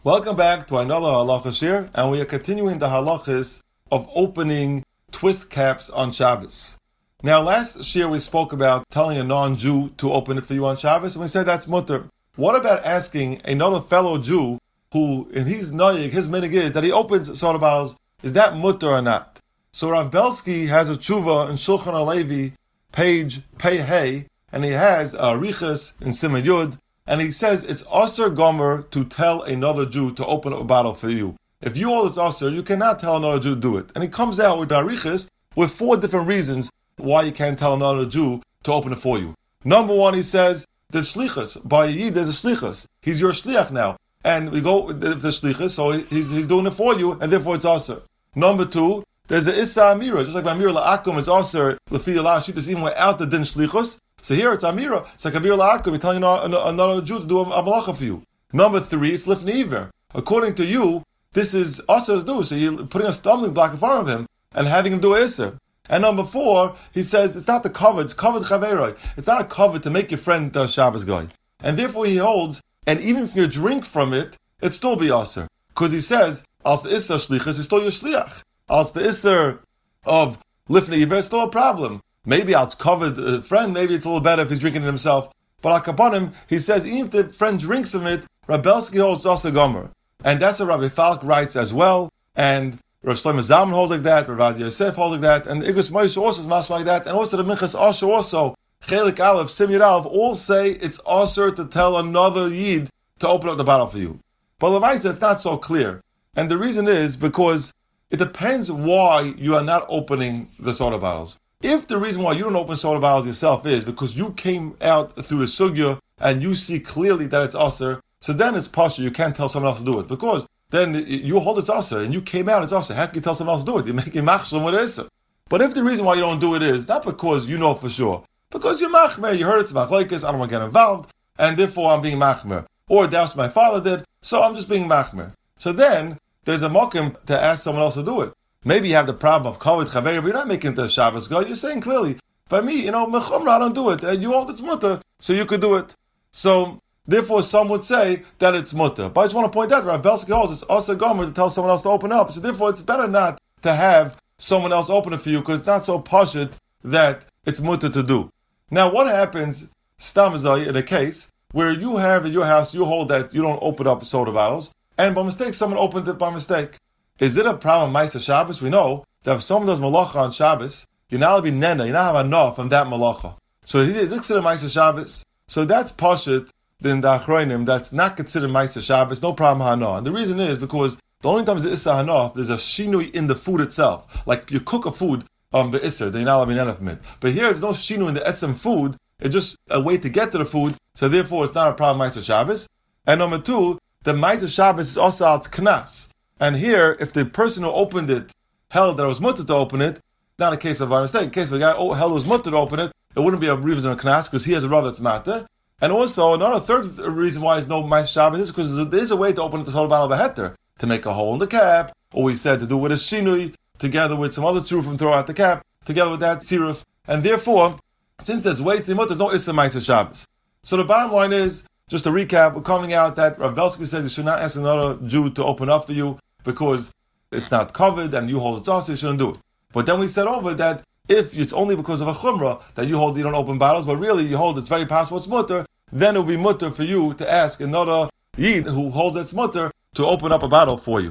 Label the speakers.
Speaker 1: Welcome back to another halacha shir, and we are continuing the halachas of opening twist caps on Shabbos. Now, last shir we spoke about telling a non-Jew to open it for you on Shabbos, and we said that's mutter. What about asking another fellow Jew who, in his noyig, his minig is that he opens soda bottles, is that mutter or not? So Rav Belsky has a tshuva in Shulchan Alevi, page Pei Hey, and he has a riches in Simon Yud, and he says it's Aser Gomer to tell another Jew to open up a bottle for you. If you hold it's Aser, you cannot tell another Jew to do it. And he comes out with Arichas with 4 different reasons why you can't tell another Jew to open it for you. Number 1, he says, there's shlichus. By Yid, there's a shlichus. He's your shliach now. And we go with the shlichus, so he's doing it for you, and therefore it's Aser. Number 2, there's a Issa Amira. Just like by Amira La'akum, it's Aser, Lefi Allah, Shittas, even without the din shlichus. So here it's Amira. It's like Amir La'akum. You're telling another Jew to do a malacha for you. Number 3, it's Lifnei Iver. According to you, this is Aser to do. So you're putting a stumbling block in front of him and having him do Isser. And number 4, he says it's not the covet, it's covet chaveroi. It's not a covet to make your friend Shabbos guy. And therefore he holds, and even if you drink from it, it still be Aser. Because he says, als the Isser shlichus, it's still your shliach. Als the Isser of Lifnei Iver, it's still a problem. Maybe it's covered a friend, maybe it's a little better if he's drinking it himself. But Akaponim, he says, even if the friend drinks from it, Rav Belsky holds also Gomer. And that's what Rabbi Falk writes as well. And Rav Shlomo Zalman holds like that, Rav Yosef holds like that, and Igros Moshe also is master like that, and also the Minchas Asher also, Chelik Aleph, Sim Yud Aleph, all say it's Asher to tell another Yid to open up the bottle for you. But Lamaisa, it's not so clear. And the reason is because it depends why you are not opening the soda bottles. If the reason why you don't open soda bottles yourself is because you came out through a sugya and you see clearly that it's aser, so then it's pasha, you can't tell someone else to do it. Because then you hold it's aser and you came out it's aser. How can you tell someone else to do it? You're making machshon with aser. But if the reason why you don't do it is not because you know for sure, because you're machmer, you heard it's machlokes, I don't want to get involved, and therefore I'm being machmer. Or that's my father did, so I'm just being machmer. So then there's a mokim to ask someone else to do it. Maybe you have the problem of kavod chaver, but you're not making it the Shabbos guy. You're saying clearly, by me, mechumra, I don't do it. And you hold it's mutter, so you could do it. So, therefore, some would say that it's mutter. But I just want to point out, Rav Belsky holds it's also gomer to tell someone else to open up. So therefore, it's better not to have someone else open it for you, because it's not so pashut that it's mutter to do. Now, what happens, stamazai, in a case where you have in your house, you hold that you don't open up soda bottles, and by mistake, someone opened it by mistake. Is it a problem Maisa Shabbos? We know that if someone does malacha on Shabbos, you're not allowed to be nena, you're not have enough from that malacha. So he is considered Maisa Shabbos. So that's pashut in the Achronim, that's not considered Maisa Shabbos, no problem hana. And the reason is because the only time there's Issa hana, there's a shinui in the food itself. Like you cook a food the Isser, then you're not allowed to be nena from it. But here there's no shinui in the etzem food, it's just a way to get to the food, so therefore it's not a problem Maisa Shabbos. And number 2, the Maisa Shabbos is also al knas. And here, if the person who opened it held that it was mutter to open it, not a case of by mistake. In case of a guy held it was mutter to open it, it wouldn't be a reason of knas because he has a rav that's matter. And also, another third reason why it's no Maisa Shabbos is because there is a way to open it the whole bottle of a heter, to make a hole in the cap, or we said to do with a shinui, together with some other tzuruf and throw out the cap, together with that tziruf. And therefore, since there's ways to mutter, there's no issa Maisa Shabbos. So the bottom line is, just to recap, we're coming out that Rav Belsky says you should not ask another Jew to open up for you, because it's not covered and you hold it's also, you shouldn't do it. But then we said over that if it's only because of a chumrah that you hold you don't open bottles, but really you hold it's very possible it's mutter, then it will be mutter for you to ask another yid who holds it's mutter to open up a bottle for you.